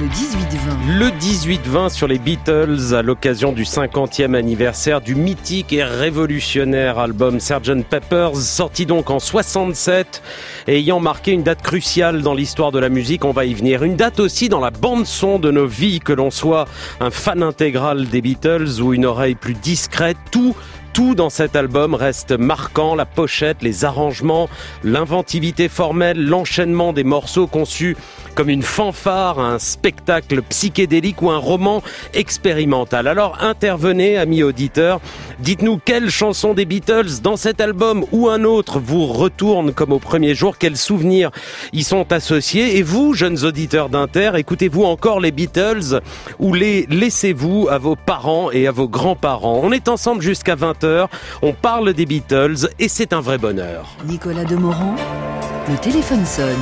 18-20. Le 18-20 sur les Beatles à l'occasion du 50e anniversaire du mythique et révolutionnaire album Sgt Pepper's, sorti donc en 67 et ayant marqué une date cruciale dans l'histoire de la musique. On va y venir. Une date aussi dans la bande-son de nos vies, que l'on soit un fan intégral des Beatles ou une oreille plus discrète. Tout dans cet album reste marquant, la pochette, les arrangements, l'inventivité formelle, l'enchaînement des morceaux conçus comme une fanfare, un spectacle psychédélique ou un roman expérimental. Alors intervenez, amis auditeurs, dites-nous quelle chanson des Beatles dans cet album ou un autre vous retourne comme au premier jour, quels souvenirs y sont associés. Et vous, jeunes auditeurs d'Inter, écoutez-vous encore les Beatles ou les laissez-vous à vos parents et à vos grands-parents? On est ensemble jusqu'à 20h, on parle des Beatles et c'est un vrai bonheur. Nicolas Demorand, le téléphone sonne.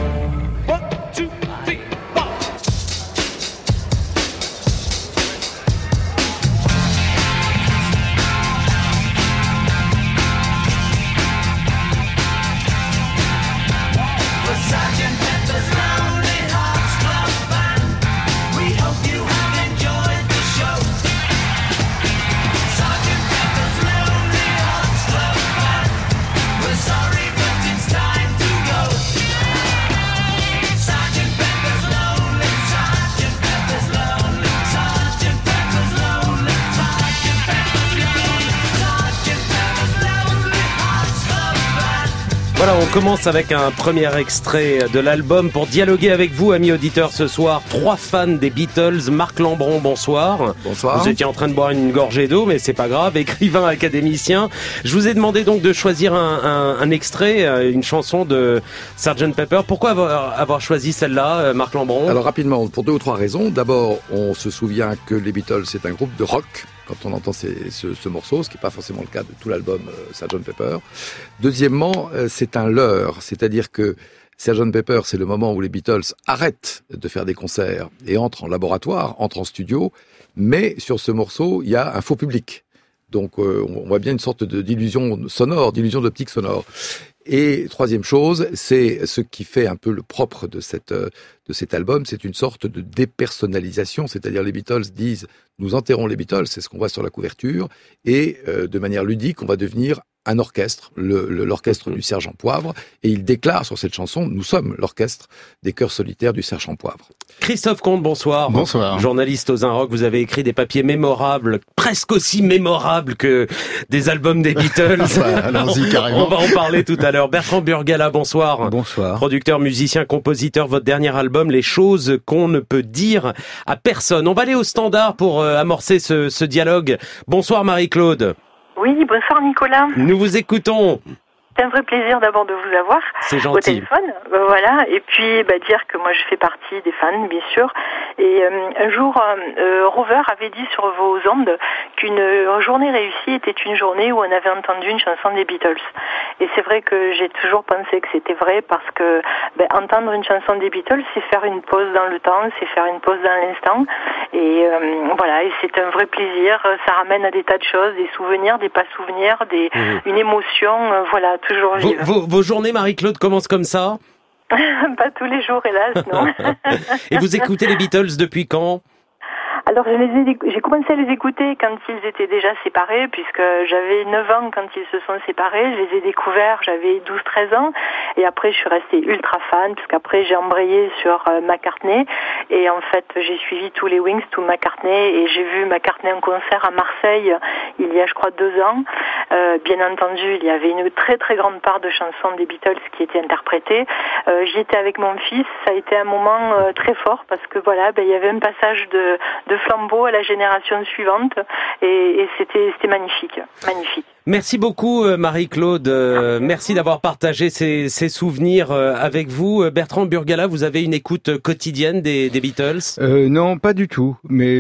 Voilà, on commence avec un premier extrait de l'album pour dialoguer avec vous, amis auditeurs, ce soir. 3 fans des Beatles. Marc Lambron, bonsoir. Bonsoir. Vous étiez en train de boire une gorgée d'eau, mais c'est pas grave. Écrivain, académicien. Je vous ai demandé donc de choisir un extrait, une chanson de Sgt Pepper. Pourquoi avoir choisi celle-là, Marc Lambron? Alors rapidement, pour 2 ou 3 raisons. D'abord, on se souvient que les Beatles, c'est un groupe de rock quand on entend ce morceau, ce qui n'est pas forcément le cas de tout l'album Sgt Pepper. Deuxièmement, c'est un leurre, c'est-à-dire que Sgt Pepper, c'est le moment où les Beatles arrêtent de faire des concerts et entrent en laboratoire, entrent en studio, mais sur ce morceau, il y a un faux public. Donc on voit bien une sorte d'illusion sonore, d'illusion d'optique sonore. Et troisième chose, c'est ce qui fait un peu le propre de cet album, c'est une sorte de dépersonnalisation, c'est-à-dire les Beatles disent « nous enterrons les Beatles », c'est ce qu'on voit sur la couverture, et de manière ludique, on va devenir un orchestre, l'orchestre du Sergent Poivre, et il déclare sur cette chanson « nous sommes l'orchestre des chœurs solitaires du Sergent Poivre ». Christophe Comte, bonsoir. Bonsoir. Journaliste aux Inrocks, vous avez écrit des papiers mémorables, presque aussi mémorables que des albums des Beatles. Allons-y, carrément. On va en parler tout à l'heure. Bertrand Burgala, bonsoir. Bonsoir. Producteur, musicien, compositeur, votre dernier album, Les choses qu'on ne peut dire à personne. On va aller au standard pour amorcer ce dialogue. Bonsoir Marie-Claude. Oui, bonsoir Nicolas. Nous vous écoutons. C'est un vrai plaisir d'abord de vous avoir C'est au gentil. téléphone. Voilà, et puis dire que moi je fais partie des fans, bien sûr. Et un jour, Rover avait dit sur vos ondes qu'une journée réussie était une journée où on avait entendu une chanson des Beatles. Et c'est vrai que j'ai toujours pensé que c'était vrai parce que entendre une chanson des Beatles, c'est faire une pause dans le temps, c'est faire une pause dans l'instant. Et voilà, et c'est un vrai plaisir. Ça ramène à des tas de choses, des souvenirs, des pas souvenirs, une émotion. Voilà. Toujours vive. Vos journées, Marie-Claude, commencent comme ça? Pas tous les jours, hélas, non. Et vous écoutez les Beatles depuis quand? Alors, j'ai commencé à les écouter quand ils étaient déjà séparés, puisque j'avais 9 ans quand ils se sont séparés. Je les ai découverts, j'avais 12-13 ans. Et après, je suis restée ultra fan, puisqu'après, j'ai embrayé sur McCartney. Et en fait, j'ai suivi tous les Wings, tout McCartney. Et j'ai vu McCartney en concert à Marseille il y a, je crois, 2 ans. Bien entendu, il y avait une très très grande part de chansons des Beatles qui étaient interprétées. J'y étais avec mon fils. Ça a été un moment très fort, parce que voilà, il y avait un passage de flambeau à la génération suivante et c'était magnifique. Merci beaucoup Marie-Claude, merci d'avoir partagé ces souvenirs avec vous. Bertrand Burgala, vous avez une écoute quotidienne des Beatles? Non, pas du tout, mais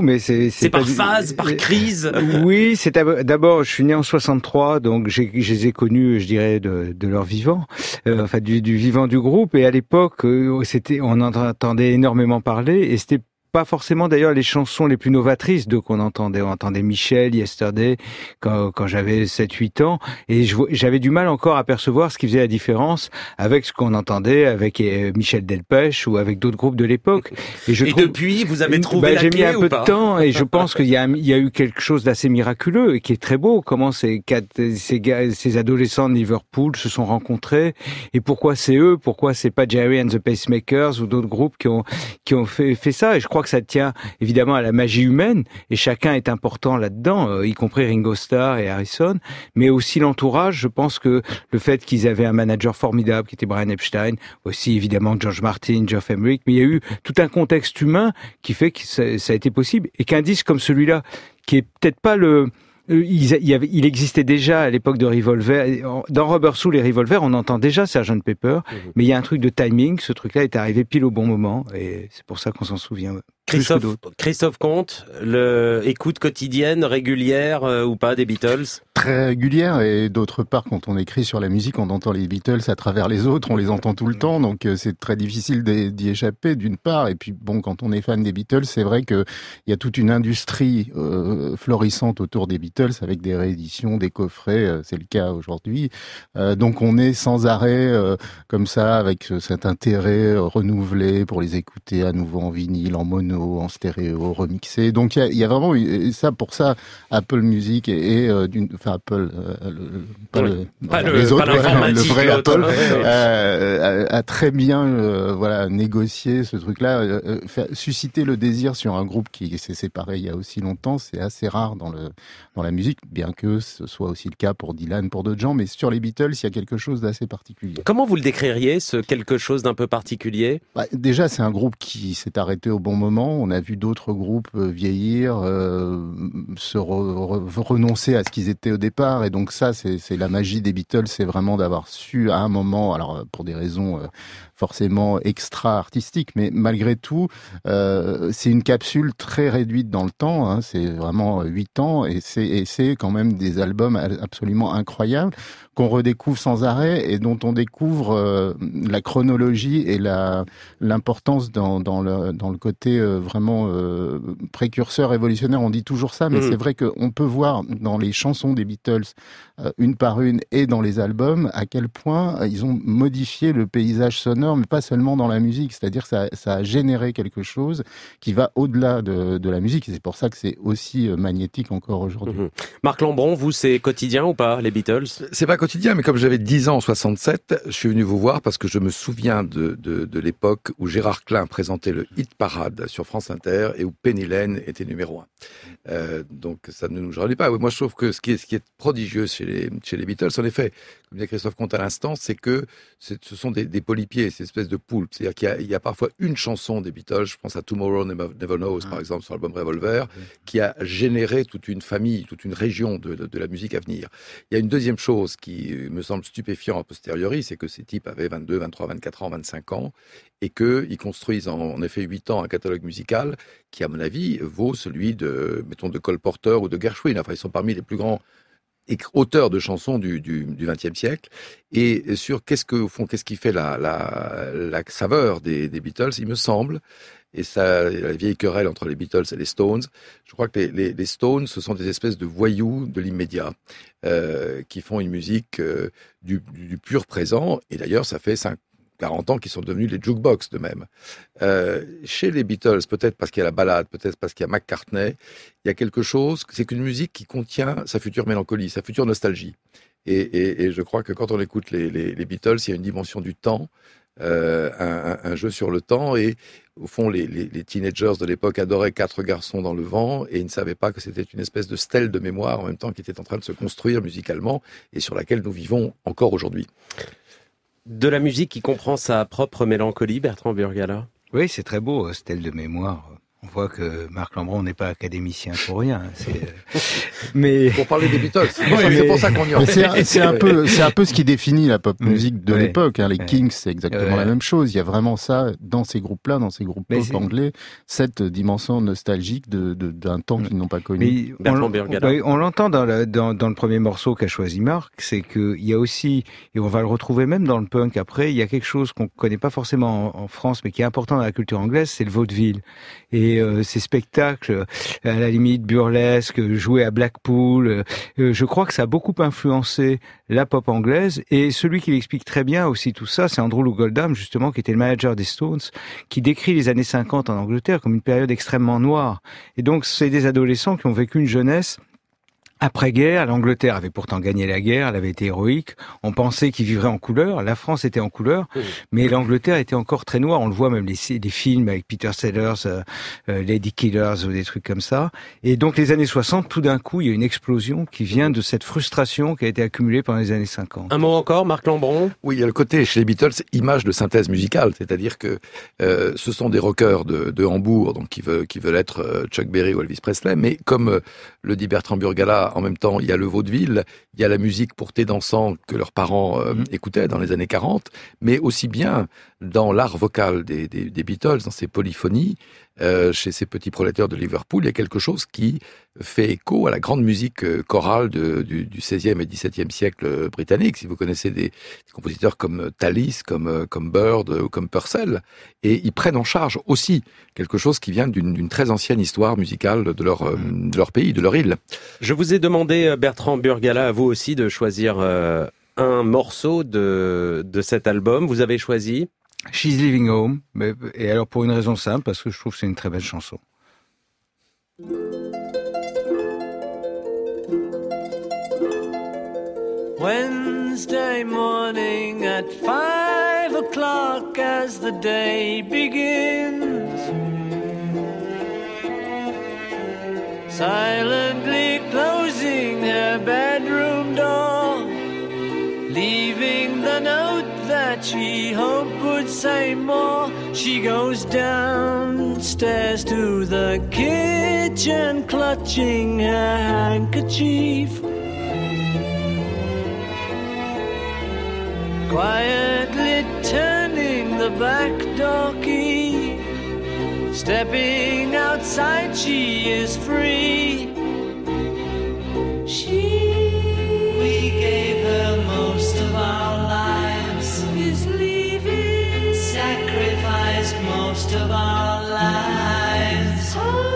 c'est par phase, par crise. Oui, c'est d'abord, je suis né en 63, donc je les ai connus, je dirais, de leur vivant, du vivant du groupe, et à l'époque, on en entendait énormément parler, et c'était pas forcément d'ailleurs les chansons les plus novatrices de qu'on entendait. On entendait Michel, Yesterday, quand j'avais 7-8 ans, et j'avais du mal encore à percevoir ce qui faisait la différence avec ce qu'on entendait avec Michel Delpech ou avec d'autres groupes de l'époque. Et depuis, vous avez trouvé la clé ou pas? J'ai mis un peu de temps, et je pense qu'il y a eu quelque chose d'assez miraculeux et qui est très beau. Comment ces adolescents de Liverpool se sont rencontrés, et pourquoi c'est eux, pourquoi c'est pas Jerry and the Pacemakers ou d'autres groupes qui ont fait ça. Et je crois que ça tient évidemment à la magie humaine, et chacun est important là-dedans, y compris Ringo Starr et Harrison, mais aussi l'entourage. Je pense que le fait qu'ils avaient un manager formidable qui était Brian Epstein, aussi évidemment George Martin, Geoff Emerick, mais il y a eu tout un contexte humain qui fait que ça a été possible, et qu'un disque comme celui-là, qui est peut-être pas il existait déjà à l'époque de Revolver. Dans Rubber Soul et Revolver, on entend déjà Sgt Pepper, mais il y a un truc de timing. Ce truc-là est arrivé pile au bon moment, et c'est pour ça qu'on s'en souvient. Christophe Comte, écoute quotidienne, régulière ou pas des Beatles? Très régulière, et d'autre part, quand on écrit sur la musique, on entend les Beatles à travers les autres, on les entend tout le temps, donc c'est très difficile d'y échapper d'une part. Et puis bon, quand on est fan des Beatles, c'est vrai qu'il y a toute une industrie florissante autour des Beatles, avec des rééditions, des coffrets, c'est le cas aujourd'hui. Donc on est sans arrêt comme ça, avec cet intérêt renouvelé pour les écouter à nouveau en vinyle, en mono, en stéréo, remixé. Donc il y a vraiment ça. Pour ça, Apple Music Apple, le vrai Apple a très bien négocié ce truc-là, susciter le désir sur un groupe qui s'est séparé il y a aussi longtemps. C'est assez rare dans la musique, bien que ce soit aussi le cas pour Dylan, pour d'autres gens. Mais sur les Beatles, il y a quelque chose d'assez particulier. Comment vous le décririez, ce quelque chose d'un peu particulier? Déjà, c'est un groupe qui s'est arrêté au bon moment. On a vu d'autres groupes vieillir, renoncer à ce qu'ils étaient au départ, et donc ça, c'est la magie des Beatles, c'est vraiment d'avoir su à un moment, alors pour des raisons forcément extra-artistiques, mais malgré tout, c'est une capsule très réduite dans le temps, hein, c'est vraiment 8 ans, et c'est quand même des albums absolument incroyables, qu'on redécouvre sans arrêt, et dont on découvre la chronologie et l'importance dans le côté vraiment précurseur, révolutionnaire. On dit toujours ça, mais c'est vrai qu'on peut voir dans les chansons des Beatles, une par une, et dans les albums, à quel point ils ont modifié le paysage sonore, mais pas seulement dans la musique. C'est-à-dire que ça a généré quelque chose qui va au-delà de la musique, et c'est pour ça que c'est aussi magnétique encore aujourd'hui. Marc Lambron, vous, c'est quotidien ou pas, les Beatles? C'est pas quotidien, mais comme j'avais 10 ans en 67, je suis venu vous voir parce que je me souviens de l'époque où Gérard Klein présentait le Hit Parade sur France Inter et où Penny Lane était numéro 1. Donc ça ne nous rajeunit pas. Moi, je trouve que ce qui est prodigieux chez les Beatles, en effet, comme disait Christophe Comte à l'instant, c'est que ce sont des polypiers, ces espèces de poulpes. C'est-à-dire qu'il y a parfois une chanson des Beatles, je pense à Tomorrow Never Knows, par exemple, sur l'album Revolver, qui a généré toute une famille, toute une région de la musique à venir. Il y a une deuxième chose qui me semble stupéfiant a posteriori, c'est que ces types avaient 22, 23, 24 ans, 25 ans, et qu'ils construisent en effet 8 ans un catalogue musical qui, à mon avis, vaut celui de Cole Porter ou de Gershwin. Enfin, ils sont parmi les plus grands auteurs de chansons du XXe siècle. Et sur qu'est-ce qui fait la saveur des Beatles, il me semble, et ça, la vieille querelle entre les Beatles et les Stones, je crois que les Stones, ce sont des espèces de voyous de l'immédiat, qui font une musique du pur présent, et d'ailleurs ça fait 40 ans qu'ils sont devenus les jukebox de même. Chez les Beatles, peut-être parce qu'il y a la ballade, peut-être parce qu'il y a McCartney, il y a quelque chose, c'est qu'une musique qui contient sa future mélancolie, sa future nostalgie. Et je crois que quand on écoute les Beatles, il y a une dimension du temps, un jeu sur le temps, et au fond, les teenagers de l'époque adoraient 4 garçons dans le vent, et ils ne savaient pas que c'était une espèce de stèle de mémoire en même temps qui était en train de se construire musicalement, et sur laquelle nous vivons encore aujourd'hui. De la musique qui comprend sa propre mélancolie, Bertrand Burgalat? Oui, c'est très beau, stèle de mémoire. On voit que Marc Lambron n'est pas académicien pour rien. Mais pour parler des Beatles, c'est pour ça qu'on y en est. C'est un peu ce qui définit la pop musique de l'époque. Hein. Les Kings, c'est exactement la même chose. Il y a vraiment ça dans ces groupes-là, dans ces groupes pop anglais, cette dimension nostalgique d'un temps qu'ils n'ont pas connu. On l'entend dans le premier morceau qu'a choisi Marc, c'est qu'il y a aussi, et on va le retrouver même dans le punk après, il y a quelque chose qu'on connaît pas forcément en France, mais qui est important dans la culture anglaise, c'est le vaudeville. Et et ces spectacles, à la limite burlesques, joués à Blackpool, je crois que ça a beaucoup influencé la pop anglaise. Et celui qui l'explique très bien aussi tout ça, c'est Andrew Loog Oldham, justement, qui était le manager des Stones, qui décrit les années 50 en Angleterre comme une période extrêmement noire. Et donc, c'est des adolescents qui ont vécu une jeunesse après-guerre. L'Angleterre avait pourtant gagné la guerre, elle avait été héroïque. On pensait qu'ils vivraient en couleur. La France était en couleur, mais l'Angleterre était encore très noire. On le voit même des films avec Peter Sellers, Lady Killers ou des trucs comme ça. Et donc les années 60, tout d'un coup, il y a une explosion qui vient de cette frustration qui a été accumulée pendant les années 50. Un mot encore, Marc Lambron? Oui, il y a le côté chez les Beatles, image de synthèse musicale, c'est-à-dire que ce sont des rockers de Hambourg, donc qui veulent être Chuck Berry ou Elvis Presley, mais comme le dit Bertrand Burgalat, en même temps, il y a le vaudeville, il y a la musique pour thé dansant que leurs parents écoutaient dans les années 40, mais aussi bien dans l'art vocal des Beatles, dans ces polyphonies, chez ces petits prolétaires de Liverpool, il y a quelque chose qui fait écho à la grande musique chorale du XVIe et XVIIe siècle britannique. Si vous connaissez des compositeurs comme Tallis, comme Bird ou comme Purcell, et ils prennent en charge aussi quelque chose qui vient d'une très ancienne histoire musicale de leur pays, de leur île. Je vous ai demandé, Bertrand Burgalat, à vous aussi de choisir un morceau de cet album. Vous avez choisi She's Leaving Home, et alors pour une raison simple, parce que je trouve que c'est une très belle chanson. Wednesday morning at 5 o'clock as the day begins, silently closing her bedroom door, leaving the note that she hoped would say more. She goes downstairs to the kitchen, clutching her handkerchief, quietly turning the back door key. Stepping outside, she is free. We gave her most of our lives, is leaving, sacrificed most of our lives.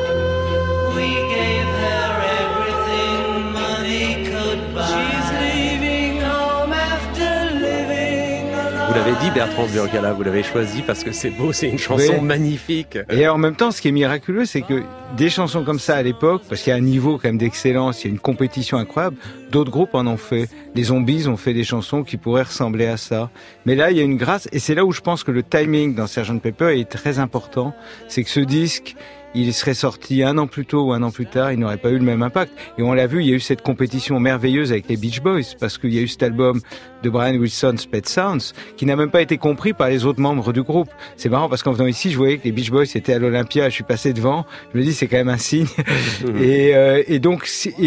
We gave her everything money could buy. She's leaving home after living alone. Vous l'avez dit, Bertrand Burgalat, vous l'avez choisi parce que c'est beau, c'est une chanson magnifique. Et en même temps, ce qui est miraculeux, c'est que des chansons comme ça à l'époque, parce qu'il y a un niveau quand même d'excellence, il y a une compétition incroyable, d'autres groupes en ont fait. Les Zombies ont fait des chansons qui pourraient ressembler à ça. Mais là, il y a une grâce, et c'est là où je pense que le timing dans Sgt Pepper est très important. C'est que ce disque, il serait sorti 1 an plus tôt ou 1 an plus tard, il n'aurait pas eu le même impact. Et on l'a vu, il y a eu cette compétition merveilleuse avec les Beach Boys, parce qu'il y a eu cet album de Brian Wilson's Pet Sounds, qui n'a même pas été compris par les autres membres du groupe. C'est marrant, parce qu'en venant ici, je voyais que les Beach Boys étaient à l'Olympia, je suis passé devant, je me dis, c'est quand même un signe. Et donc,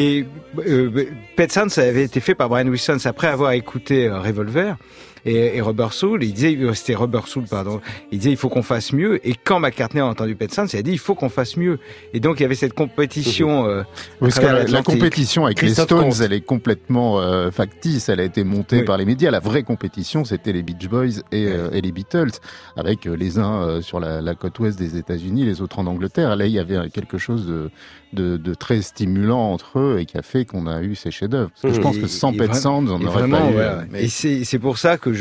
Pet Sounds, ça avait été fait par Brian Wilson après avoir écouté Revolver. Et Rubber Soul, c'était Rubber Soul, pardon. Il disait, il faut qu'on fasse mieux. Et quand McCartney a entendu Pet Sounds, il a dit, il faut qu'on fasse mieux. Et donc, il y avait cette compétition, parce que la compétition avec les Stones, elle est complètement factice. Elle a été montée par les médias. La vraie compétition, c'était les Beach Boys et les Beatles, avec les uns sur la côte ouest des États-Unis, les autres en Angleterre. Là, il y avait quelque chose de très stimulant entre eux et qui a fait qu'on a eu ces chefs-d'œuvre. Parce que je pense que sans Pet Sounds, on n'aurait pas eu. Ouais. Et c'est pour ça que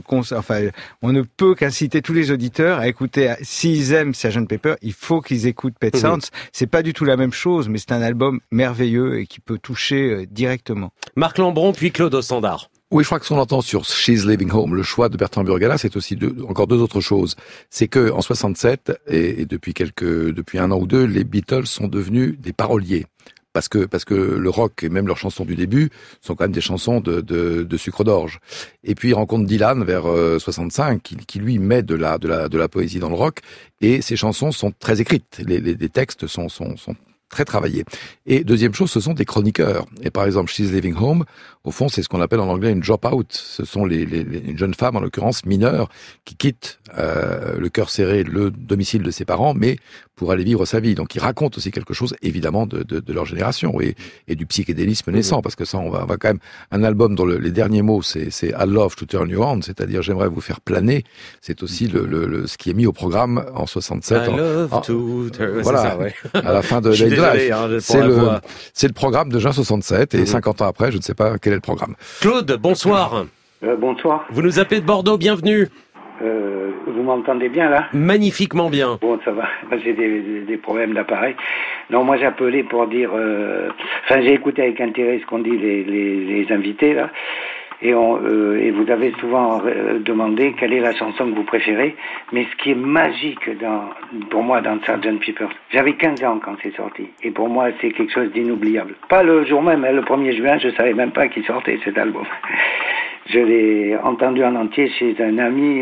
on ne peut qu'inciter tous les auditeurs à écouter. S'ils aiment Sgt Pepper, il faut qu'ils écoutent Pet Sounds. C'est pas du tout la même chose, mais c'est un album merveilleux et qui peut toucher directement. Marc Lambron, puis Claude Ossandard. Oui, je crois que ce qu'on entend sur She's Leaving Home, le choix de Bertrand Burgalat, c'est aussi encore deux autres choses. C'est que en 67 et depuis 1 an ou 2, les Beatles sont devenus des paroliers. Parce que le rock et même leurs chansons du début sont quand même des chansons de sucre d'orge. Et puis il rencontre Dylan vers 65 qui lui met de la poésie dans le rock et ses chansons sont très écrites. Les textes sont très travaillé. Et deuxième chose, ce sont des chroniqueurs. Et par exemple, She's Leaving Home, au fond, c'est ce qu'on appelle en anglais une drop-out. Ce sont une jeune femme, en l'occurrence mineure, qui quitte le cœur serré, le domicile de ses parents, mais pour aller vivre sa vie. Donc, ils racontent aussi quelque chose, évidemment, de leur génération et du psychédélisme naissant, parce que ça, on va quand même un album dont les derniers mots, c'est I love to turn you on, c'est-à-dire j'aimerais vous faire planer. C'est aussi ce qui est mis au programme en 67. I love to turn... Voilà, ça, ouais. à la fin de Je suis Late désolé, Life. hein, C'est le programme de juin 67 et 50 ans après, je ne sais pas quel est le programme. Claude, bonsoir. Bonsoir. Vous nous appelez de Bordeaux, bienvenue. Vous m'entendez bien là? Magnifiquement bien. Bon, ça va. J'ai des problèmes d'appareil. Non, moi j'appelais pour dire... Enfin, j'ai écouté avec intérêt ce qu'ont dit les invités là. Et vous avez souvent demandé quelle est la chanson que vous préférez. Mais ce qui est magique pour moi dans Sgt. Pepper, j'avais 15 ans quand c'est sorti. Et pour moi, c'est quelque chose d'inoubliable. Pas le jour même, le 1er juin, je savais même pas qu'il sortait cet album. Je l'ai entendu en entier chez un ami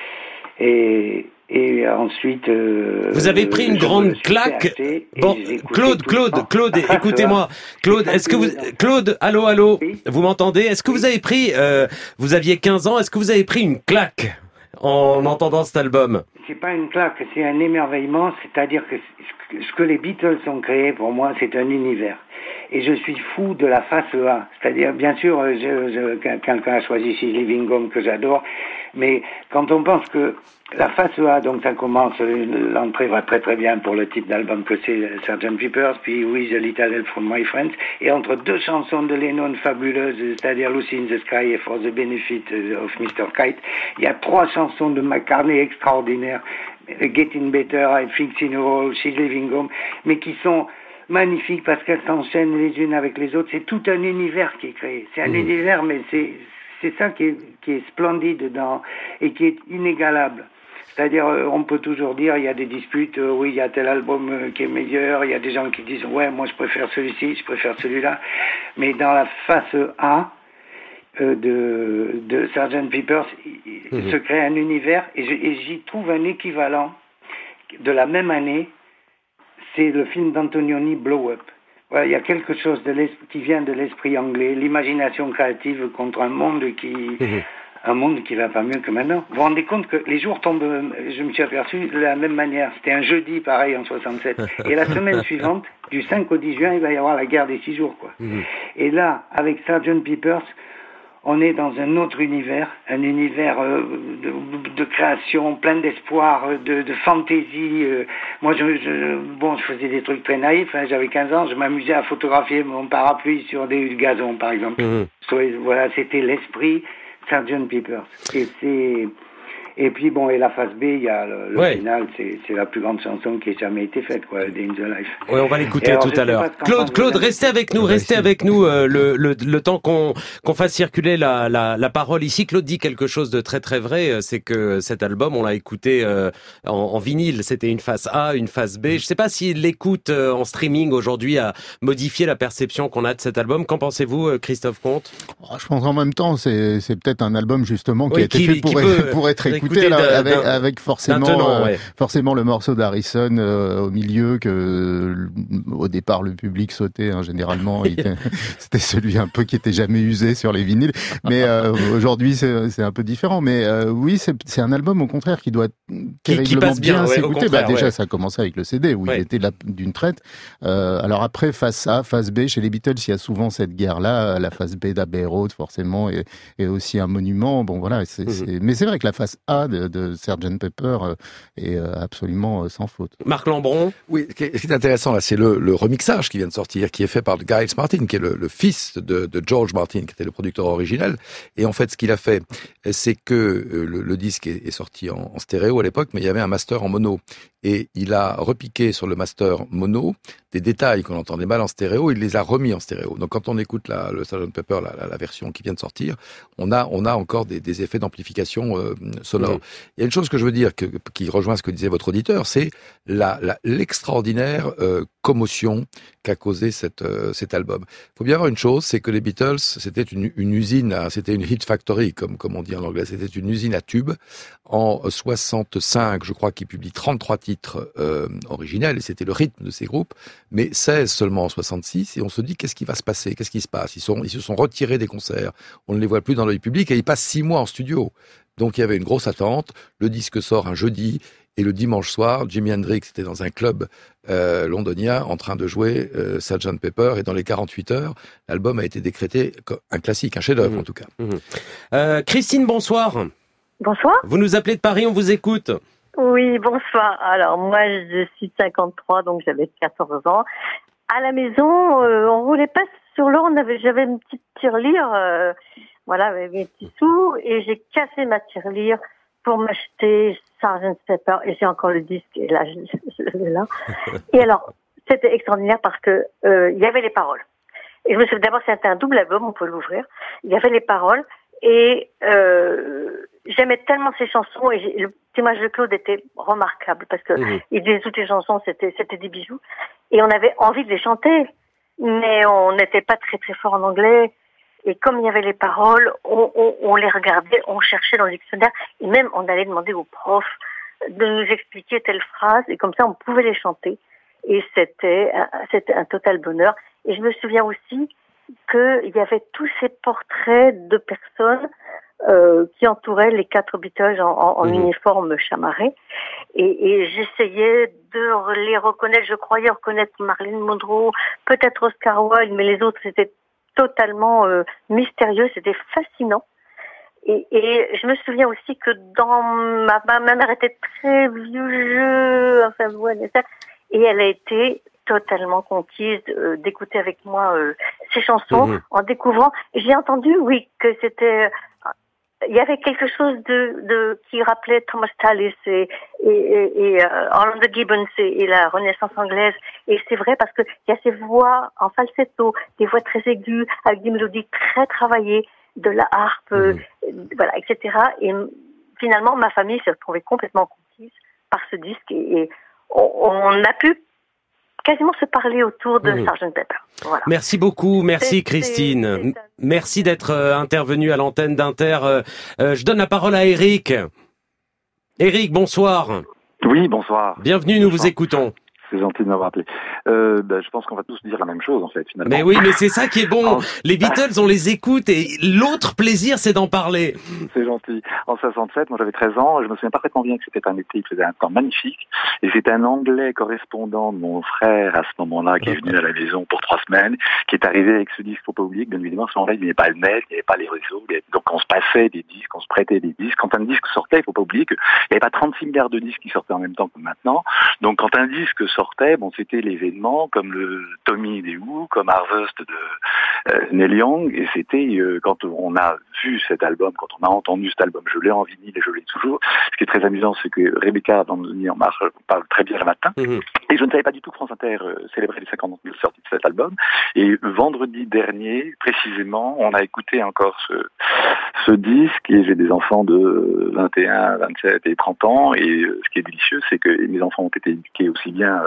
et ensuite... Vous avez pris une grande claque. Bon, Claude, écoutez-moi. Claude, Claude, allô, oui. Vous m'entendez? Est-ce que vous avez pris, vous aviez 15 ans, est-ce que vous avez pris une claque en entendant cet album? C'est pas une claque, c'est un émerveillement, c'est-à-dire que ce que les Beatles ont créé, pour moi, c'est un univers. Et je suis fou de la face A. C'est-à-dire, bien sûr, quelqu'un a choisi She's Leaving Home que j'adore, mais quand on pense que la face A, donc ça commence, l'entrée va très très bien pour le type d'album que c'est Sgt. Pepper, puis With a Little Help from My Friends, et entre deux chansons de Lennon fabuleuses, c'est-à-dire Lucy in the Sky et For the Benefit of Mr. Kite, il y a 3 chansons de McCartney extraordinaires, Getting Better, I Fix in a Hole, She's Leaving Home, mais qui sont magnifiques parce qu'elles s'enchaînent les unes avec les autres. C'est tout un univers qui est créé. C'est un univers, mais c'est ça qui est splendide et qui est inégalable. C'est-à-dire, on peut toujours dire, il y a des disputes, oui, il y a tel album qui est meilleur, il y a des gens qui disent, ouais, moi je préfère celui-ci, je préfère celui-là. Mais dans la face A de Sgt. Pepper, il se crée un univers et j'y trouve un équivalent de la même année. C'est le film d'Antonioni, Blow Up. Voilà, il y a quelque chose qui vient de l'esprit anglais, l'imagination créative contre un monde qui va pas mieux que maintenant. Vous vous rendez compte que les jours tombent, je me suis aperçu de la même manière. C'était un jeudi, pareil, en 67. Et la semaine suivante, du 5 au 10 juin, il va y avoir la guerre des 6 jours, quoi. Et là, avec Sgt. Pepper, on est dans un autre univers, un univers de création, plein d'espoir, de fantaisie. Moi, je faisais des trucs très naïfs. Hein, j'avais 15 ans, je m'amusais à photographier mon parapluie sur des gazons, par exemple. Voilà, c'était l'esprit Sgt. Pepper. Et puis bon, et la phase B, il y a le final, c'est la plus grande chanson qui ait jamais été faite, quoi, Day in the Life. Oui, on va l'écouter tout à l'heure. Claude, restez avec nous, le temps qu'on fasse circuler la parole ici. Claude dit quelque chose de très très vrai, c'est que cet album, on l'a écouté en vinyle, c'était une phase A, une phase B. Je sais pas si l'écoute en streaming aujourd'hui a modifié la perception qu'on a de cet album. Qu'en pensez-vous, Christophe Comte? Je pense en même temps, c'est peut-être un album justement qui a été fait pour être écouté. Avec forcément le morceau d'Harrison au milieu au départ le public sautait, hein, généralement c'était celui un peu qui était jamais usé sur les vinyles, mais aujourd'hui c'est un peu différent, mais oui, c'est un album au contraire qui doit terriblement bien s'écouter. Déjà ça a commencé avec le CD où il était d'une traite. Alors après, face A, face B, chez les Beatles il y a souvent cette guerre là, la face B d'Abbey Road forcément est aussi un monument. Bon voilà, mais c'est vrai que la face A de Sgt. Pepper est absolument sans faute. Marc Lambron. Oui, ce qui est intéressant là, c'est le remixage qui vient de sortir, qui est fait par Giles Martin, qui est le fils de George Martin, qui était le producteur originel. Et en fait, ce qu'il a fait, c'est que le disque est sorti en stéréo à l'époque, mais il y avait un master en mono. Et il a repiqué sur le master mono des détails qu'on entendait mal en stéréo, il les a remis en stéréo. Donc quand on écoute le Sgt. Pepper, la version qui vient de sortir, on a encore des effets d'amplification sonore. Il y a une chose que je veux dire qui rejoint ce que disait votre auditeur, c'est l'extraordinaire commotion qu'a causé cet album. Il faut bien voir une chose, c'est que les Beatles, c'était une usine, c'était une hit factory, comme on dit en anglais, c'était une usine à tubes. En 65, je crois qu'ils publient 33 titres originels, et c'était le rythme de ces groupes, mais 16 seulement en 66, et on se dit, qu'est-ce qui va se passer? Qu'est-ce qui se passe? Ils se sont retirés des concerts, on ne les voit plus dans l'œil public, et ils passent 6 mois en studio. Donc il y avait une grosse attente, le disque sort un jeudi, et le dimanche soir, Jimi Hendrix était dans un club londonien en train de jouer Sgt. Pepper, et dans les 48 heures, l'album a été décrété comme un classique, un chef-d'œuvre en tout cas. Christine, bonsoir. Bonsoir. Vous nous appelez de Paris, on vous écoute. Oui, bonsoir. Alors moi, je suis 53, donc j'avais 14 ans. À la maison, on roulait pas sur l'eau, j'avais une petite tirelire, voilà, avec mes petits sous, et j'ai cassé ma tirelire pour m'acheter Sgt. Pepper, et j'ai encore le disque, et là, je l'ai là. Et alors, c'était extraordinaire parce que il y avait les paroles. Et je me souviens, d'abord, c'était un double album, on peut l'ouvrir. Il y avait les paroles, et j'aimais tellement ces chansons, et le témoignage de Claude était remarquable, parce que il disait toutes les chansons, c'était des bijoux. Et on avait envie de les chanter, mais on n'était pas très très fort en anglais. Et comme il y avait les paroles, on les regardait, on cherchait dans le dictionnaire, et même on allait demander aux profs de nous expliquer telle phrase, et comme ça on pouvait les chanter. Et c'était un total bonheur. Et je me souviens aussi qu'il y avait tous ces portraits de personnes qui entouraient les 4 Beatles en uniforme chamarré. Et j'essayais de les reconnaître. Je croyais reconnaître Marilyn Monroe, peut-être Oscar Wilde, mais les autres c'était totalement mystérieux, c'était fascinant. Et je me souviens aussi que dans ma mère était très vieux jeu, enfin voilà, et elle a été totalement conquise d'écouter avec moi ces chansons en découvrant. J'ai entendu, oui, que c'était il y avait quelque chose de qui rappelait Thomas Tallis et Orlando Gibbons et la Renaissance anglaise. Et c'est vrai parce que il y a ces voix en falsetto, des voix très aiguës avec des mélodies très travaillées, de la harpe, voilà, etc. Et finalement, ma famille s'est retrouvée complètement conquise par ce disque et on a pu quasiment se parler autour de Sgt. Pepper. Voilà. Merci beaucoup, merci Christine. Merci d'être intervenue à l'antenne d'Inter. Je donne la parole à Eric. Eric, bonsoir. Oui, bonsoir. Bienvenue, nous vous écoutons. C'est gentil de m'avoir appelé. Je pense qu'on va tous dire la même chose, en fait, finalement. Mais oui, mais c'est ça qui est bon. Les Beatles, on les écoute et l'autre plaisir, c'est d'en parler. C'est gentil. En 67, moi j'avais 13 ans, je me souviens parfaitement bien que c'était un été, il faisait un temps magnifique, et c'est un Anglais correspondant de mon frère à ce moment-là, qui est venu à la maison pour 3 semaines, qui est arrivé avec ce disque, faut pas oublier que bien évidemment, à ce moment-là, il n'y avait pas le net, il n'y avait pas les réseaux, donc on se passait des disques, on se prêtait des disques. Quand un disque sortait, il faut pas oublier qu'il n'y avait pas 36 milliards de disques qui sortaient en même temps que maintenant, donc quand un disque sortait, bon, c'était l'événement, comme le Tommy des Who, comme Harvest de Neil Young, et c'était quand on a vu cet album, quand on a entendu cet album, je l'ai en vinyle et je l'ai toujours. Ce qui est très amusant, c'est que Rebecca dans le Nuit en marche parle très bien le matin, et je ne savais pas du tout que France Inter célébrait les 50 ans de sortie de cet album, et vendredi dernier, précisément, on a écouté encore ce disque, et j'ai des enfants de 21, 27 et 30 ans, et ce qui est délicieux, c'est que mes enfants ont été éduqués aussi bien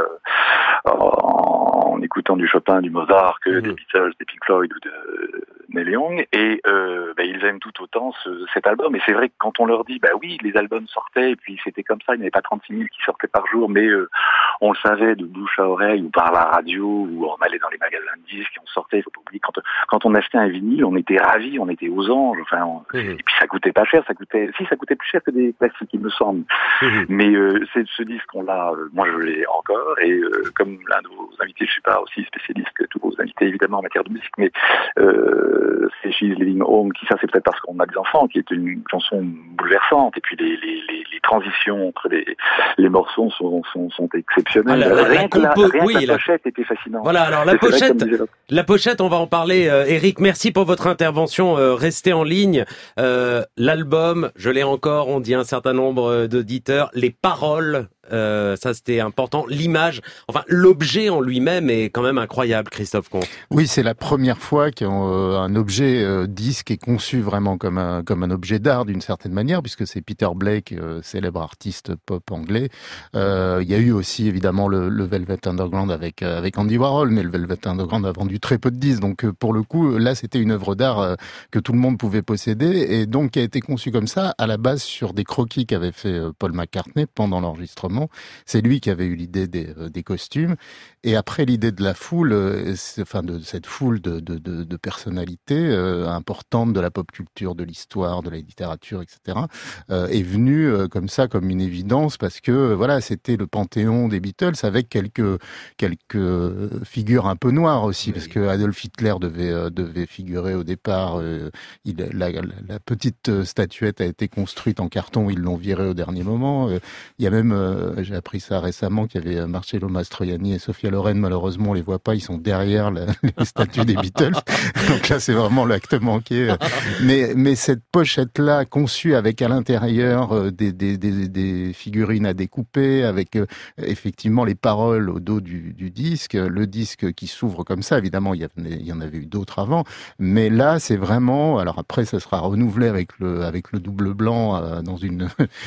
en écoutant du Chopin, du Mozart, que des Beatles, des Pink Floyd ou de Neil Young, et ils aiment tout autant cet album. Et c'est vrai que quand on leur dit, oui, les albums sortaient, et puis c'était comme ça, il n'y avait pas 36 000 qui sortaient par jour, mais on le savait de bouche à oreille, ou par la radio, ou on allait dans les magasins de disques, et on sortait, il faut pas oublier, quand on achetait un vinyle, on était ravis, on était aux anges, et puis ça coûtait pas cher, ça coûtait plus cher que des classiques, il me semble. Mais c'est ce disque, on l'a, moi je l'ai encore, et comme l'un de vos invités, je suis pas aussi spécialiste que tous vos invités évidemment en matière de musique, mais c'est She's Living Home, qui ça c'est peut-être parce qu'on a des enfants, qui est une chanson bouleversante, et puis les transitions entre les morceaux sont exceptionnelles. Rien que la pochette était fascinante. Voilà, alors la pochette, on va en parler. Eric, merci pour votre intervention. Restez en ligne. L'album, je l'ai encore, on dit un certain nombre d'auditeurs. Les paroles Ça, c'était important. L'image, enfin, l'objet en lui-même est quand même incroyable, Christophe Comte. Oui, c'est la première fois qu'un objet disque est conçu vraiment comme un objet d'art d'une certaine manière, puisque c'est Peter Blake, célèbre artiste pop anglais. Il y a eu aussi évidemment le Velvet Underground avec Andy Warhol, mais le Velvet Underground a vendu très peu de disques, donc pour le coup, là, c'était une œuvre d'art que tout le monde pouvait posséder, et donc qui a été conçu comme ça à la base sur des croquis qu'avait fait Paul McCartney pendant l'enregistrement. C'est lui qui avait eu l'idée des costumes, et après l'idée de la foule, de cette foule de personnalités importantes de la pop culture, de l'histoire, de la littérature, etc., est venue comme ça, comme une évidence, parce que voilà, c'était le panthéon des Beatles avec quelques figures un peu noires aussi, parce que Adolf Hitler devait figurer au départ. La petite statuette a été construite en carton, ils l'ont virée au dernier moment. Il y a même, j'ai appris ça récemment, qu'il y avait Marcello Mastroianni et Sophia Loren. Malheureusement, on les voit pas, ils sont derrière les statues des Beatles. Donc là, c'est vraiment l'acte manqué. Mais cette pochette-là, conçue avec à l'intérieur des figurines à découper, avec effectivement les paroles au dos du disque, le disque qui s'ouvre comme ça. Évidemment, il y en avait eu d'autres avant, mais là, c'est vraiment. Alors après, ça sera renouvelé avec le double blanc dans une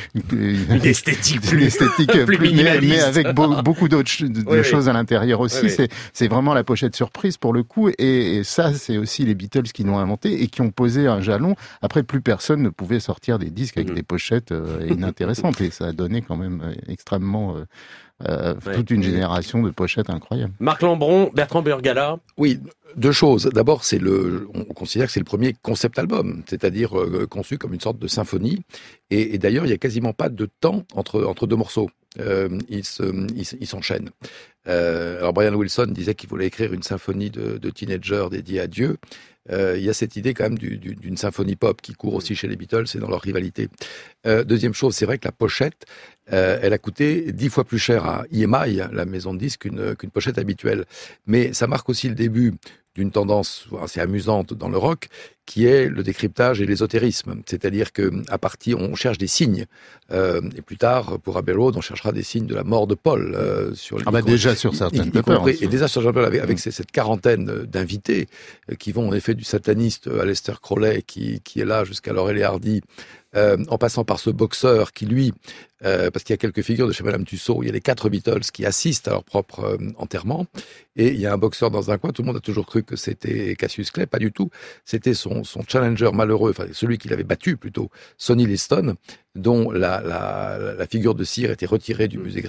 esthétique plus mais avec beaucoup d'autres choses à l'intérieur aussi. Oui. C'est vraiment la pochette surprise pour le coup, et ça, c'est aussi les Beatles qui l'ont inventé et qui ont posé un jalon. Après, plus personne ne pouvait sortir des disques avec des pochettes inintéressantes, et ça a donné quand même extrêmement toute une génération de pochettes incroyables. Marc Lambron, Bertrand Burgala. Oui, deux choses. D'abord, on considère que c'est le premier concept album, c'est-à-dire conçu comme une sorte de symphonie. Et d'ailleurs, il n'y a quasiment pas de temps entre deux morceaux. Ils s'enchaînent. Alors Brian Wilson disait qu'il voulait écrire une symphonie de teenagers dédiée à Dieu. Il y a cette idée quand même d'une symphonie pop qui court aussi chez les Beatles et dans leur rivalité. Deuxième chose, c'est vrai que la pochette, elle a coûté 10 fois plus cher à EMI, la maison de disques, qu'une pochette habituelle. Mais ça marque aussi le début d'une tendance assez amusante dans le rock, qui est le décryptage et l'ésotérisme. C'est-à-dire on cherche des signes. Et plus tard, pour Abbey Road, on cherchera des signes de la mort de Paul. Déjà sur certaines Pepper. Et déjà sur Pepper, avec cette quarantaine d'invités qui vont en effet du sataniste Aleister Crowley, qui est là jusqu'à Laurel et Hardy, en passant par ce boxeur qui, lui, parce qu'il y a quelques figures de chez Madame Tussaud, il y a les 4 Beatles qui assistent à leur propre enterrement, et il y a un boxeur dans un coin, tout le monde a toujours cru que c'était Cassius Clay, pas du tout, c'était son challenger malheureux, enfin celui qu'il avait battu plutôt, Sonny Liston, dont la figure de cire était retirée du musée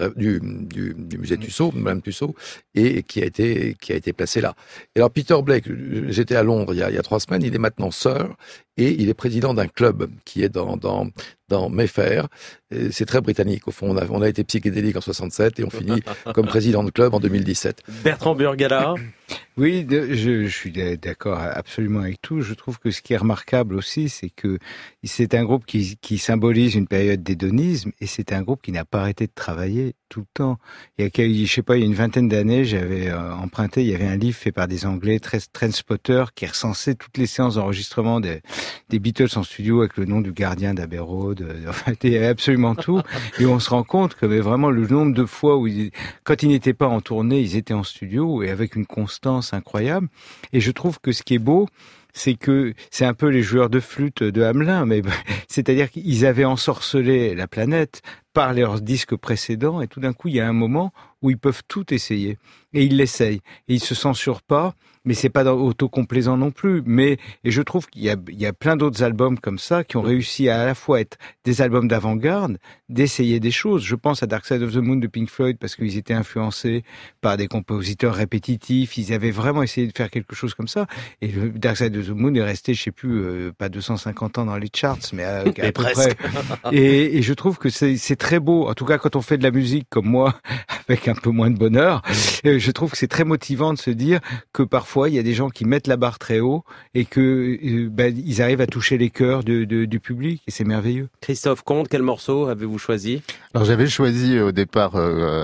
Tussaud, Madame Tussaud, et qui a été placée là. Et alors Peter Blake, j'étais à Londres il y a 3 semaines, il est maintenant sœur, et il est président d'un club qui est dans Mayfair. C'est très britannique, au fond. On a été psychédélique en 67 et on finit comme président de club en 2017. Bertrand Burgala. Oui, je suis d'accord absolument avec tout. Je trouve que ce qui est remarquable aussi, c'est que c'est un groupe qui symbolise une période d'hédonisme, et c'est un groupe qui n'a pas arrêté de travailler tout le temps. Il y a une vingtaine d'années, j'avais emprunté, il y avait un livre fait par des Anglais, Trendspotter, qui recensait toutes les séances d'enregistrement des Beatles en studio avec le nom du gardien d'Abbey Road. Enfin, il y avait absolument tout. Et on se rend compte que vraiment le nombre de fois où quand ils n'étaient pas en tournée, ils étaient en studio, et avec une constance incroyable. Et je trouve que ce qui est beau, c'est que c'est un peu les joueurs de flûte de Hamelin, mais c'est-à-dire qu'ils avaient ensorcelé la planète par leurs disques précédents, et tout d'un coup, il y a un moment où ils peuvent tout essayer. Et ils l'essayent. Et ils se censurent pas, mais c'est pas autocomplaisant non plus. Et je trouve qu'il y a plein d'autres albums comme ça qui ont réussi à la fois être des albums d'avant-garde, d'essayer des choses. Je pense à Dark Side of the Moon de Pink Floyd, parce qu'ils étaient influencés par des compositeurs répétitifs. Ils avaient vraiment essayé de faire quelque chose comme ça. Et le Dark Side of the Moon est resté, je sais plus, pas 250 ans dans les charts, mais à peu près. Et je trouve que c'est très beau. En tout cas, quand on fait de la musique comme moi, avec un peu moins de bonheur, je trouve que c'est très motivant de se dire que parfois il y a des gens qui mettent la barre très haut et que ils arrivent à toucher les cœurs du public, et c'est merveilleux. Christophe Comte, quel morceau avez-vous choisi? Alors j'avais choisi au départ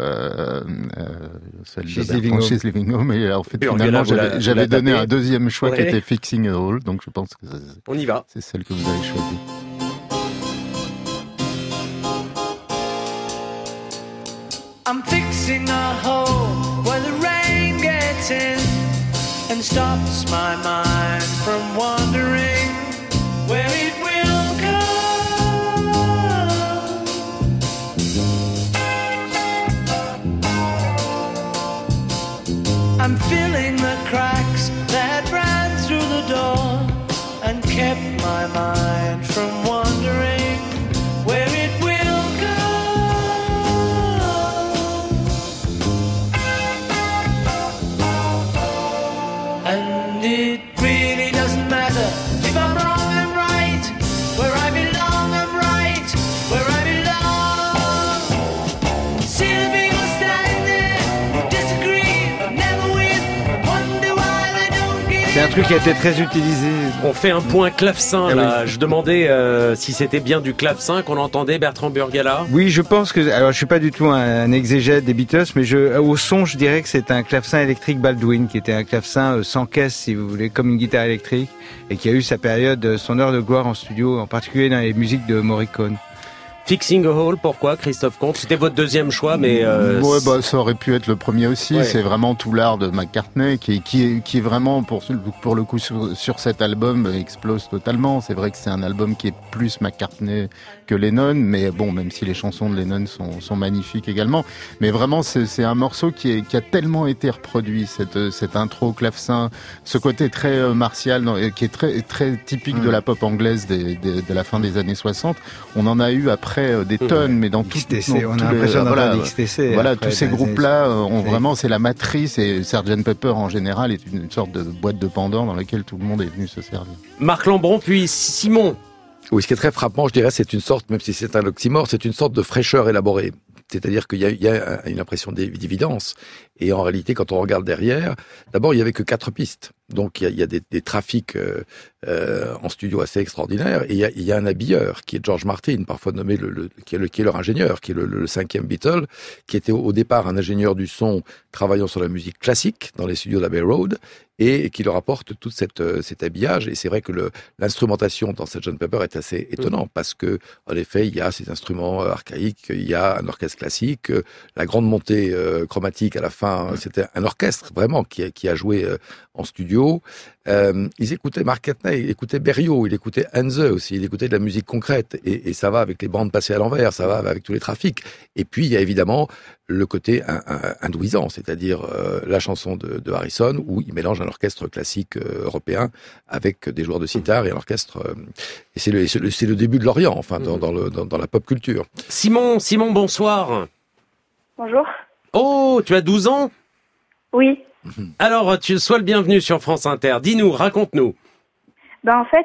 celle de She's Living Home, et en fait finalement j'avais donné un deuxième choix qui était Fixing It All, donc je pense que on y va. C'est celle que vous avez choisie. I'm fixing a hole where the rain gets in and stops my mind from wandering where it will go. I'm filling the cracks that ran through the door and kept my mind from wandering where it will go. And it really doesn't matter if I'm wrong, I'm right. Where I belong, I'm right. Where I belong. See the people standing there, disagree, but never win. Wonder why they don't give. C'est un truc qui a été très utilisé. On fait un point clavecin Ah là. oui. Je demandais si c'était bien du clavecin qu'on entendait, Bertrand Burgala. Oui, je pense que... Alors, je suis pas du tout un exégète des Beatles, mais au son, je dirais que c'est un clavecin électrique Baldwin, qui était un clavecin sans caisse, si vous voulez, comme une guitare électrique, et qui a eu sa période, son heure de gloire en studio, en particulier dans les musiques de Morricone. Fixing a Hole, pourquoi, Christophe Comte? C'était votre deuxième choix, mais... Ouais, bah, ça aurait pu être le premier aussi. Ouais. C'est vraiment tout l'art de McCartney qui est vraiment, pour le coup, sur cet album, explose totalement. C'est vrai que c'est un album qui est plus McCartney que Lennon, mais bon, même si les chansons de Lennon sont magnifiques également. Mais vraiment, c'est un morceau qui a tellement été reproduit, cette intro clavecin, ce côté très martial, qui est très, très typique de la pop anglaise de la fin des années 60. On en a eu après des tonnes, mais dans XTC, on a l'impression d'entendre XTC. Voilà, après, tous ces dans les groupes-là années ont vraiment, c'est la matrice, et Sgt Pepper en général est une sorte de boîte de Pandore dans laquelle tout le monde est venu se servir. Marc Lambron, puis Simon. Oui, ce qui est très frappant, je dirais, c'est une sorte, même si c'est un oxymore, c'est une sorte de fraîcheur élaborée. C'est-à-dire qu'il y a une impression d'évidence. Et en réalité, quand on regarde derrière, d'abord, il y avait que 4 pistes. Donc, il y a des trafics en studio assez extraordinaires. Et il y a un habilleur, qui est George Martin, parfois nommé qui est leur ingénieur, qui est le 5e Beatle, qui était au départ un ingénieur du son travaillant sur la musique classique dans les studios d'Abbey Road, et qui leur apporte tout cet habillage. Et c'est vrai que l'instrumentation dans Sgt Pepper est assez étonnant, parce que, en effet, il y a ces instruments archaïques, il y a un orchestre classique, la grande montée chromatique à la fin, c'était un orchestre vraiment qui a joué en studio. Ils écoutaient McCartney, il écoutait Berriot, il écoutait Hanse aussi, il écoutait de la musique concrète, et ça va avec les bandes passées à l'envers, ça va avec tous les trafics. Et puis il y a évidemment le côté hindouisant, c'est-à-dire la chanson de Harrison, où il mélange un orchestre classique européen avec des joueurs de sitar et un orchestre. Et c'est le début de l'Orient, enfin dans la pop culture. Simon, bonsoir. Bonjour. Oh, tu as 12 ans? Oui. Alors, sois le bienvenu sur France Inter. Dis-nous, raconte-nous. En fait,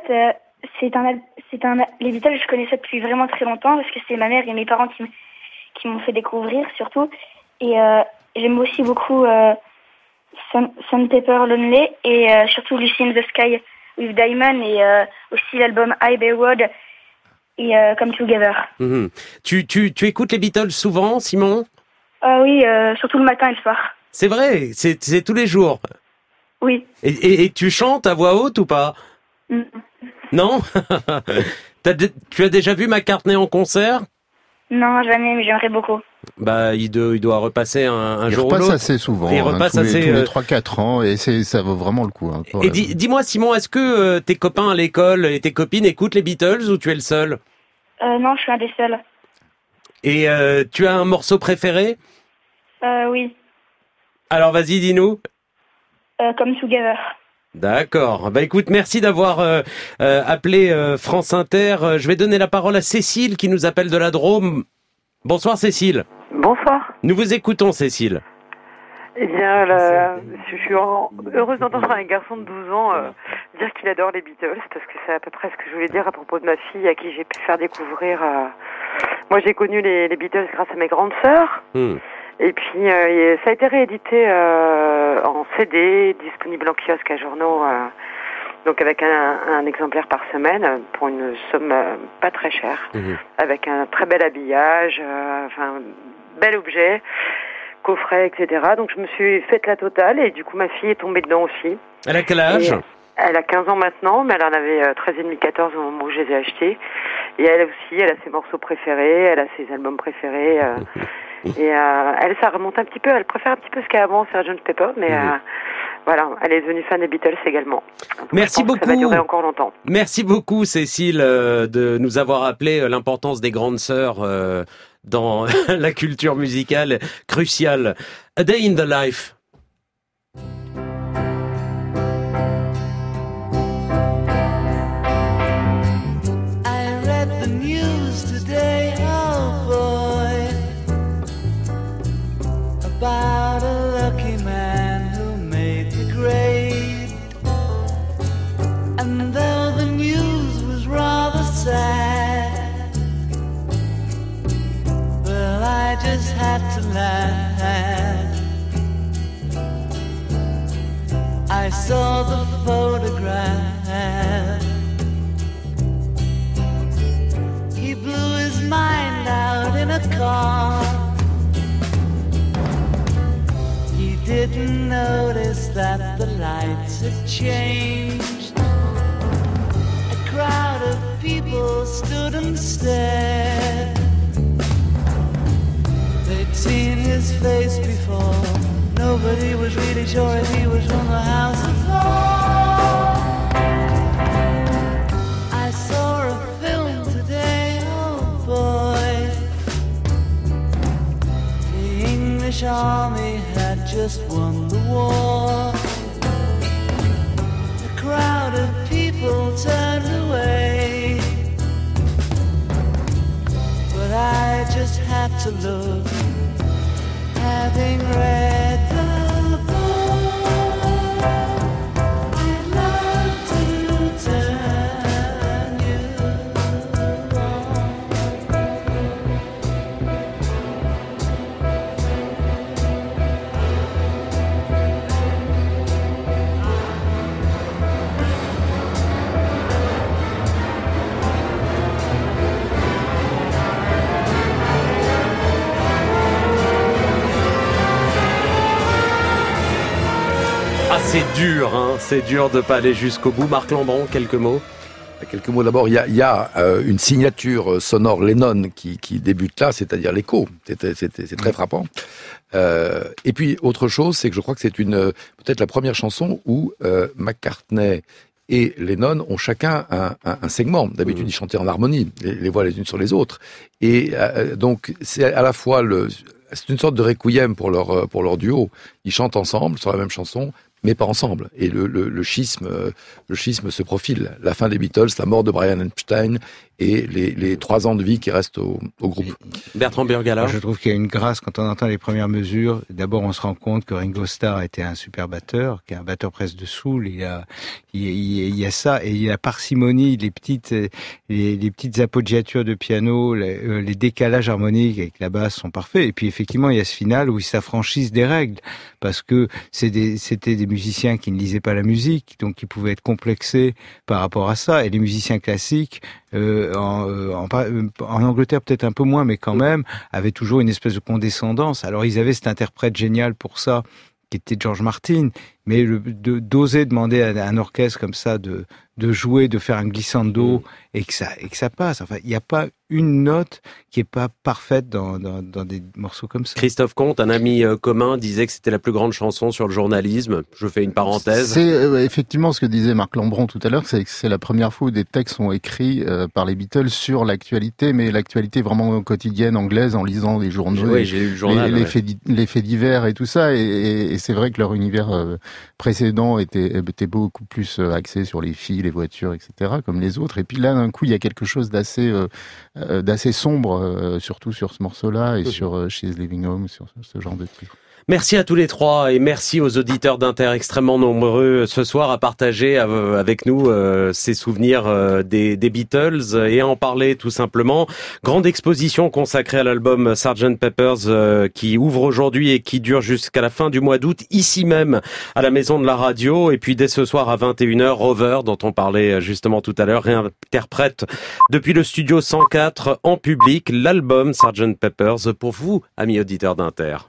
les Beatles, je connaissais depuis vraiment très longtemps parce que c'est ma mère et mes parents qui m'ont fait découvrir surtout. Et j'aime aussi beaucoup Sgt Pepper Lonely et surtout Lucy in the Sky with Diamond et aussi l'album Abbey Road et Come Together. Mmh. Tu écoutes les Beatles souvent, Simon? Oui, surtout le matin et le soir. C'est vrai, c'est tous les jours. Oui. Et tu chantes à voix haute ou pas? Non. Tu as déjà vu McCartney en concert? Non, jamais, mais j'aimerais beaucoup. Il doit repasser un jour ou l'autre. Il repasse assez souvent, il repasse tous les 3-4 ans, et ça vaut vraiment le coup. Et dis-moi, Simon, est-ce que tes copains à l'école et tes copines écoutent les Beatles ou tu es le seul? Non, je suis un des seuls. Et tu as un morceau préféré? Oui. Alors vas-y, dis-nous. Come Together. D'accord. Écoute, merci d'avoir appelé France Inter. Je vais donner la parole à Cécile qui nous appelle de la Drôme. Bonsoir Cécile. Bonsoir. Nous vous écoutons Cécile. Eh bien, je suis heureuse d'entendre un garçon de 12 ans dire qu'il adore les Beatles, parce que c'est à peu près ce que je voulais dire à propos de ma fille, à qui j'ai pu faire découvrir... Moi, j'ai connu les Beatles grâce à mes grandes sœurs. Et puis, ça a été réédité en CD, disponible en kiosque à journaux, donc avec un exemplaire par semaine, pour une somme pas très chère, avec un très bel habillage, bel objet, coffret, etc. Donc je me suis faite la totale, et du coup ma fille est tombée dedans aussi. Elle a quel âge? Elle a 15 ans maintenant, mais elle en avait 13,5, 14 au moment où je les ai achetés. Et elle aussi, elle a ses morceaux préférés, elle a ses albums préférés. Et elle, ça remonte un petit peu, elle préfère un petit peu ce qu'avant Sgt. Pepper, mais voilà, elle est devenue fan des Beatles également. Donc, merci beaucoup. Ça va durer encore longtemps. Merci beaucoup, Cécile, de nous avoir rappelé l'importance des grandes sœurs dans la culture musicale cruciale. A Day in the Life. I read the news today, oh boy, about a lucky man who made the grade. And though the news was rather sad, well, I just had to laugh. I saw the photograph. He blew his mind out in a car. He didn't notice that the lights had changed. A crowd of people stood and stared. They'd seen his face before. Nobody was really sure if he was from the House of Lords. I saw a film today, oh boy. The English army had just won the war. A crowd of people turned away, but I just had to look, having read the book. I'd love to turn you on. C'est dur de pas aller jusqu'au bout. Marc Lambron, quelques mots. Quelques mots d'abord, il y a une signature sonore Lennon qui débute là, c'est-à-dire l'écho. C'est très frappant. Et puis autre chose, c'est que je crois que c'est peut-être la première chanson où McCartney et Lennon ont chacun un segment. D'habitude, ils chantaient en harmonie, les voix les unes sur les autres. Et donc c'est à la fois c'est une sorte de requiem pour leur duo. Ils chantent ensemble sur la même chanson, mais pas ensemble. Et le schisme se profile. La fin des Beatles, la mort de Brian Epstein et les 3 ans de vie qui restent au groupe. Bertrand Burgala. Je trouve qu'il y a une grâce quand on entend les premières mesures. D'abord, on se rend compte que Ringo Starr était un super batteur, qui est un batteur presque de soul. Il y a ça, et il y a la parcimonie, les petites appoggiatures de piano, les décalages harmoniques avec la basse sont parfaits. Et puis effectivement, il y a ce final où ils s'affranchissent des règles, parce que c'était des musiciens qui ne lisaient pas la musique, donc qui pouvaient être complexés par rapport à ça. Et les musiciens classiques, en Angleterre peut-être un peu moins, mais quand même, avaient toujours une espèce de condescendance. Alors ils avaient cet interprète génial pour ça, qui était George Martin, mais d'oser demander à un orchestre comme ça de jouer, de faire un glissando et que ça passe. Enfin, il n'y a pas une note qui est pas parfaite dans des morceaux comme ça. Christophe Comte, un ami commun, disait que c'était la plus grande chanson sur le journalisme. Je fais une parenthèse. C'est effectivement ce que disait Marc Lambron tout à l'heure, c'est que c'est la première fois où des textes sont écrits par les Beatles sur l'actualité, mais l'actualité vraiment quotidienne anglaise, en lisant les journaux, oui, j'ai lu le journal, les faits divers et tout ça. Et c'est vrai que leur univers précédent était beaucoup plus axé sur les filles, les voitures, etc., comme les autres. Et puis là, d'un coup, il y a quelque chose d'assez sombre, surtout sur ce morceau-là et sur She's Leaving Home, sur ce genre de trucs. Merci à tous les trois et merci aux auditeurs d'Inter extrêmement nombreux ce soir à partager avec nous ces souvenirs des Beatles et à en parler tout simplement. Grande exposition consacrée à l'album Sgt. Pepper's qui ouvre aujourd'hui et qui dure jusqu'à la fin du mois d'août ici même à la Maison de la Radio. Et puis dès ce soir à 21h, Rover, dont on parlait justement tout à l'heure, réinterprète depuis le studio 104 en public l'album Sgt. Pepper's pour vous, amis auditeurs d'Inter.